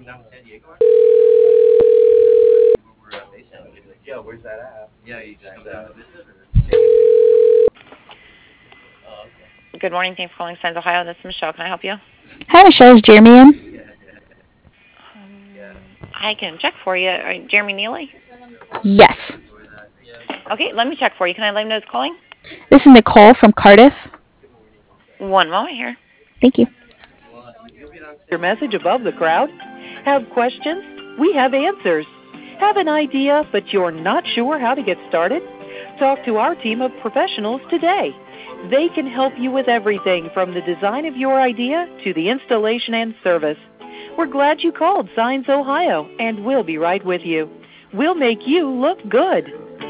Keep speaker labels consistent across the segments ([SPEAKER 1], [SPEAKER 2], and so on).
[SPEAKER 1] Good morning. Thanks for calling Signs Ohio. This is Michelle. Can I help you?
[SPEAKER 2] Hi, Michelle. Is Jeremy in?
[SPEAKER 1] I can check for you. Jeremy Neely?
[SPEAKER 2] Yes.
[SPEAKER 1] Okay, let me check for you. Can I let him know who's calling?
[SPEAKER 2] This is Nicole from Cardiff.
[SPEAKER 1] One moment here.
[SPEAKER 2] Thank you.
[SPEAKER 3] Your message above the crowd? Have questions? We have answers. Have an idea, but you're not sure how to get started? Talk to our team of professionals today. They can help you with everything from the design of your idea to the installation and service. We're glad you called Signs Ohio, and we'll be right with you. We'll make you look good.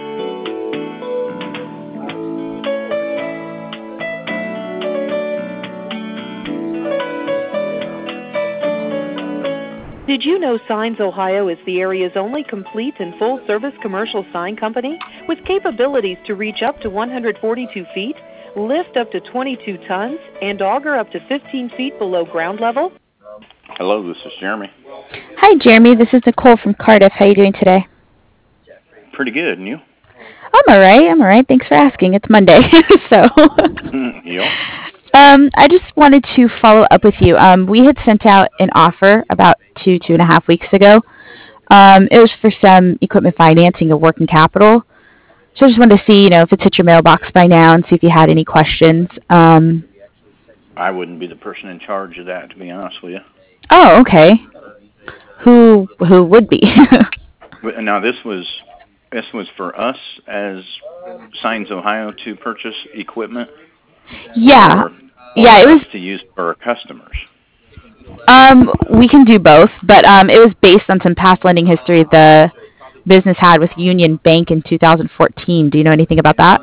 [SPEAKER 3] Did you know Signs Ohio is the area's only complete and full-service commercial sign company with capabilities to reach up to 142 feet, lift up to 22 tons, and auger up to 15 feet below ground level?
[SPEAKER 4] Hello, this is Jeremy.
[SPEAKER 2] Hi, Jeremy. This is Nicole from Cardiff. How are you doing today?
[SPEAKER 4] Pretty good, and you?
[SPEAKER 2] I'm all right. I'm all right. Thanks for asking. It's Monday, so.
[SPEAKER 4] Yep.
[SPEAKER 2] I just wanted to follow up with you. We had sent out an offer about 2.5 weeks ago. It was for some equipment financing and working capital. So I just wanted to see, if it's hit your mailbox by now and see if you had any questions.
[SPEAKER 4] I wouldn't be the person in charge of that, to be honest with you.
[SPEAKER 2] Oh, okay. Who would be?
[SPEAKER 4] But now this was for us as Signs Ohio to purchase equipment.
[SPEAKER 2] Yeah.
[SPEAKER 4] Or
[SPEAKER 2] Yeah, it
[SPEAKER 4] us
[SPEAKER 2] was.
[SPEAKER 4] to use for our customers.
[SPEAKER 2] We can do both, but it was based on some past lending history the business had with Union Bank in 2014. Do you know anything about that?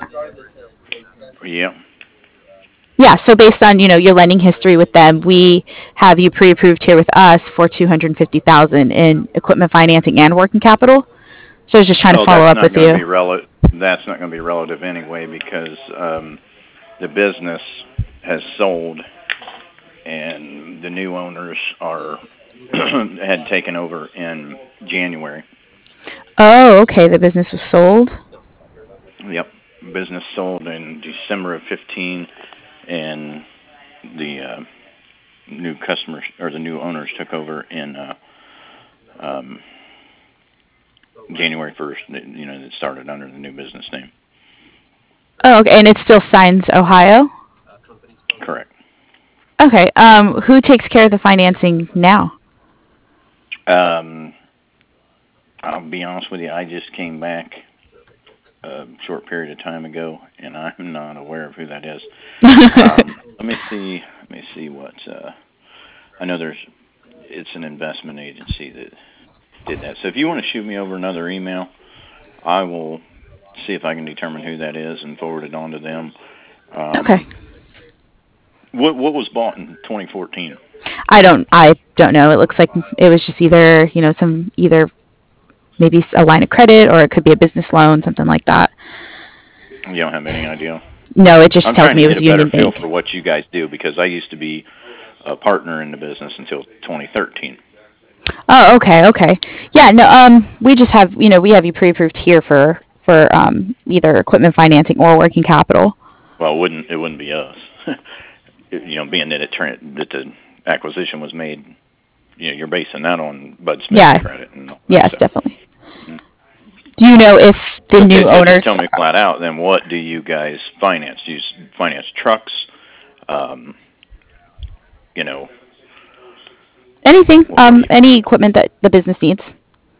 [SPEAKER 4] Yep.
[SPEAKER 2] Yeah, so based on, your lending history with them, we have you pre-approved here with us for 250,000 in equipment financing and working capital. So I was just trying to
[SPEAKER 4] Oh,
[SPEAKER 2] follow
[SPEAKER 4] that's
[SPEAKER 2] up
[SPEAKER 4] not
[SPEAKER 2] with
[SPEAKER 4] going to
[SPEAKER 2] you.
[SPEAKER 4] be That's not going to be relative anyway because the business has sold, and the new owners are had taken over in January.
[SPEAKER 2] Oh, okay. The business was sold.
[SPEAKER 4] Yep, business sold in December of 15, and the new customers or the new owners took over in um, January 1st. It started under the new business name.
[SPEAKER 2] Oh, okay. And it's still Signs Ohio.
[SPEAKER 4] Correct.
[SPEAKER 2] Okay. Who takes care of the financing now?
[SPEAKER 4] Um, I'll be honest with you. I just came back a short period of time ago, and I'm not aware of who that is. Let me see. Let me see what. I know it's an investment agency that did that. So if you want to shoot me over another email, I will see if I can determine who that is and forward it on to them.
[SPEAKER 2] Okay.
[SPEAKER 4] What was bought in 2014?
[SPEAKER 2] I don't know. It looks like it was just either, either maybe a line of credit or it could be a business loan, something like that.
[SPEAKER 4] You don't have any idea?
[SPEAKER 2] No, it just
[SPEAKER 4] I'm
[SPEAKER 2] tells
[SPEAKER 4] trying
[SPEAKER 2] me
[SPEAKER 4] to
[SPEAKER 2] it
[SPEAKER 4] get
[SPEAKER 2] was
[SPEAKER 4] a better
[SPEAKER 2] Union
[SPEAKER 4] feel
[SPEAKER 2] Bank.
[SPEAKER 4] for what you guys do because I used to be a partner in the business until 2013.
[SPEAKER 2] Oh, okay. Yeah, no, we just have, we have you pre-approved here for either equipment financing or working capital.
[SPEAKER 4] Well, it wouldn't be us. Being that that the acquisition was made, you're basing that on Bud Smith's
[SPEAKER 2] Yeah.
[SPEAKER 4] credit and all that
[SPEAKER 2] Yes,
[SPEAKER 4] stuff.
[SPEAKER 2] definitely. Do you know if the
[SPEAKER 4] Okay,
[SPEAKER 2] new
[SPEAKER 4] so just
[SPEAKER 2] owners?
[SPEAKER 4] tell me flat out. Then, what do you guys finance? Do you finance trucks? Um, you know,
[SPEAKER 2] Anything,
[SPEAKER 4] what do you?
[SPEAKER 2] any equipment that the business needs,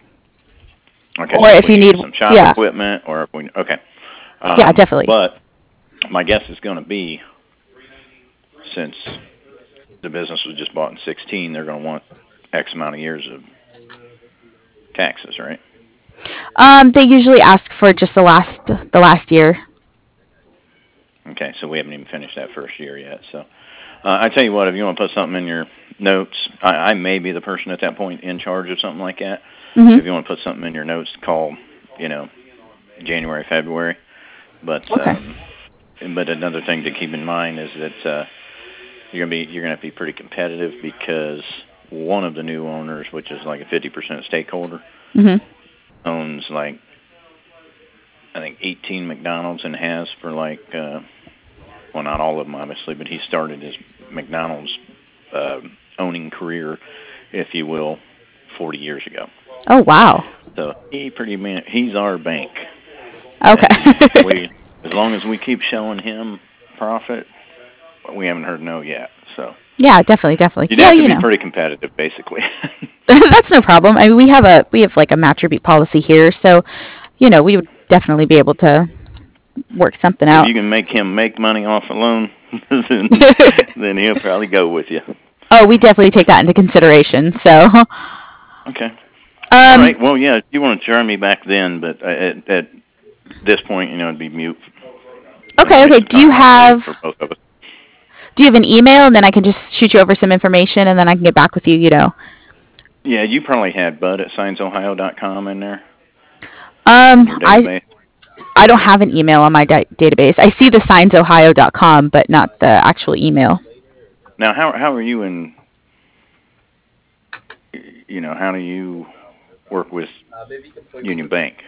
[SPEAKER 4] Okay,
[SPEAKER 2] or
[SPEAKER 4] so if
[SPEAKER 2] if
[SPEAKER 4] we
[SPEAKER 2] you
[SPEAKER 4] needed
[SPEAKER 2] need,
[SPEAKER 4] some shop
[SPEAKER 2] yeah,
[SPEAKER 4] equipment, or if we okay.
[SPEAKER 2] yeah, definitely.
[SPEAKER 4] But my guess is going to be, since the business was just bought in 16, they're going to want X amount of years of taxes, right?
[SPEAKER 2] They usually ask for just the last year.
[SPEAKER 4] Okay, so we haven't even finished that first year yet. So I tell you what, if you want to put something in your notes, I may be the person at that point in charge of something like that.
[SPEAKER 2] Mhm.
[SPEAKER 4] If you want to put something in your notes, call, January, February. But
[SPEAKER 2] Okay.
[SPEAKER 4] but another thing to keep in mind is that you're gonna have to be pretty competitive because one of the new owners, which is like a 50% stakeholder,
[SPEAKER 2] Mhm.
[SPEAKER 4] owns like I think 18 McDonald's and has for like well, not all of them obviously, but he started his McDonald's owning career, if you will, 40 years ago.
[SPEAKER 2] Oh wow.
[SPEAKER 4] So he's our bank.
[SPEAKER 2] Okay.
[SPEAKER 4] As long as we keep showing him profit, we haven't heard no yet. So
[SPEAKER 2] Yeah, definitely.
[SPEAKER 4] you'd have to be pretty competitive, basically.
[SPEAKER 2] That's no problem. I mean, we have like a match or beat policy here, so we would definitely be able to work something out.
[SPEAKER 4] If you can make him make money off a loan, then he'll probably go with you.
[SPEAKER 2] Oh, we definitely take that into consideration. So.
[SPEAKER 4] Okay. All right. Well, yeah, you want to turn me back then, but at this point, it'd be mute.
[SPEAKER 2] Okay. Do you have an email, and then I can just shoot you over some information, and then I can get back with you,
[SPEAKER 4] Yeah, you probably had bud@signsohio.com in there.
[SPEAKER 2] I don't have an email on my database. I see the signsohio.com, but not the actual email.
[SPEAKER 4] Now, how are you in? How do you work with Union Bank?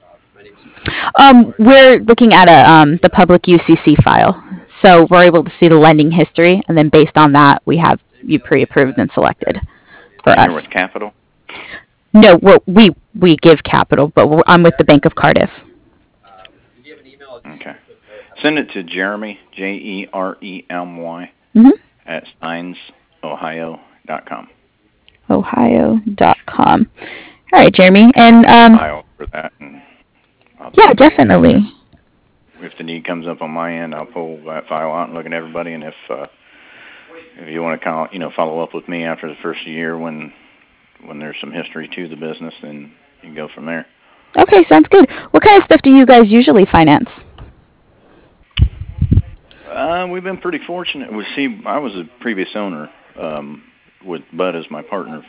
[SPEAKER 2] We're looking at the public UCC file, so we're able to see the lending history, and then based on that, we have you pre-approved and selected for us.
[SPEAKER 4] You're with Capital?
[SPEAKER 2] No, we give Capital, but I'm with the Bank of Cardiff.
[SPEAKER 4] Okay. Send it to Jeremy, Jeremy, at signsohio.com.
[SPEAKER 2] Ohio.com. All right, Jeremy, and
[SPEAKER 4] Ohio for that. And
[SPEAKER 2] yeah, definitely.
[SPEAKER 4] If the need comes up on my end, I'll pull that file out and look at everybody. And if you want to follow up with me after the first year when there's some history to the business, then you can go from there.
[SPEAKER 2] Okay, sounds good. What kind of stuff do you guys usually finance?
[SPEAKER 4] We've been pretty fortunate. I was a previous owner with Bud as my partner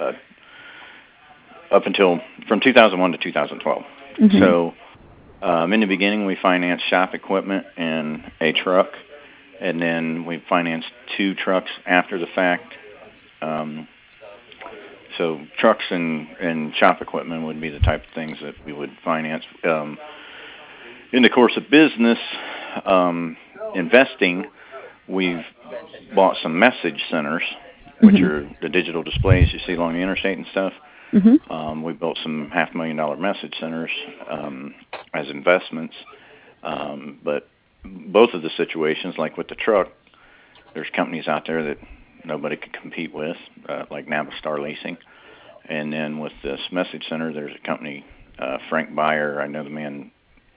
[SPEAKER 4] up until from 2001 to 2012.
[SPEAKER 2] Mm-hmm.
[SPEAKER 4] So in the beginning, we financed shop equipment and a truck, and then we financed 2 trucks after the fact. So trucks and shop equipment would be the type of things that we would finance. In the course of business investing, we've bought some message centers, which are the digital displays you see along the interstate and stuff.
[SPEAKER 2] Mm-hmm.
[SPEAKER 4] We built some $500,000 message centers as investments. But both of the situations, like with the truck, there's companies out there that nobody could compete with, like Navistar Leasing. And then with this message center, there's a company, Frank Beyer. I know the man,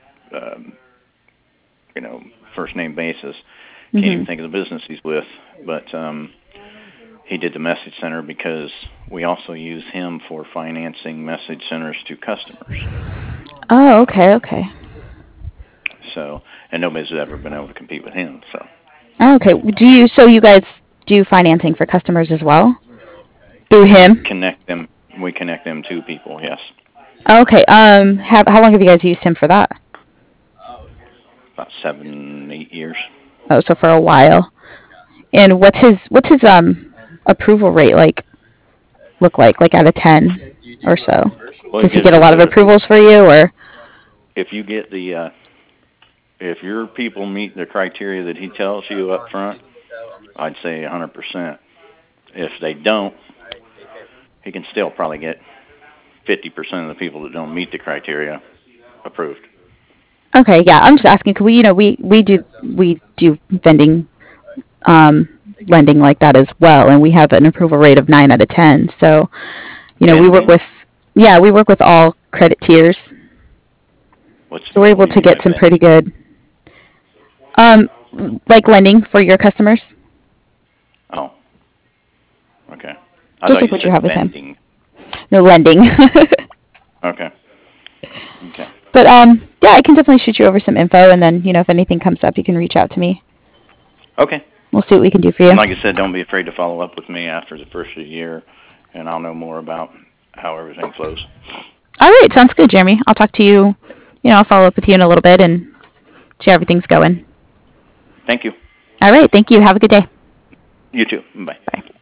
[SPEAKER 4] first name basis. Can't even think of the business he's with. But he did the message center because we also use him for financing message centers to customers.
[SPEAKER 2] Oh, okay.
[SPEAKER 4] So, and nobody's ever been able to compete with him. So.
[SPEAKER 2] Okay. So you guys do financing for customers as well? Through him?
[SPEAKER 4] We connect them to people, yes.
[SPEAKER 2] Okay. How long have you guys used him for that?
[SPEAKER 4] About 7-8 years.
[SPEAKER 2] Oh, so for a while. And what's his approval rate look like out of 10 or so?
[SPEAKER 4] Well,
[SPEAKER 2] does he get a lot of approvals for you, or?
[SPEAKER 4] If you get if your people meet the criteria that he tells you up front, I'd say 100%. If they don't, he can still probably get 50% of the people that don't meet the criteria approved.
[SPEAKER 2] Okay, yeah, I'm just asking. Cause we do vending, lending like that as well, and we have an approval rate of 9 out of 10. So, we work with all credit tiers. So we're able to get some pretty good, like lending for your customers.
[SPEAKER 4] Oh, okay.
[SPEAKER 2] Just like what you have with
[SPEAKER 4] vending.
[SPEAKER 2] him. No, lending.
[SPEAKER 4] Okay.
[SPEAKER 2] But yeah, I can definitely shoot you over some info, and then if anything comes up, you can reach out to me.
[SPEAKER 4] Okay.
[SPEAKER 2] We'll see what we can do for you.
[SPEAKER 4] And like I said, don't be afraid to follow up with me after the first of the year, and I'll know more about how everything flows.
[SPEAKER 2] All right, sounds good, Jeremy. I'll talk to you. I'll follow up with you in a little bit and see how everything's going.
[SPEAKER 4] Thank you.
[SPEAKER 2] All right, thank you. Have a good day.
[SPEAKER 4] You too. Bye.
[SPEAKER 2] Bye.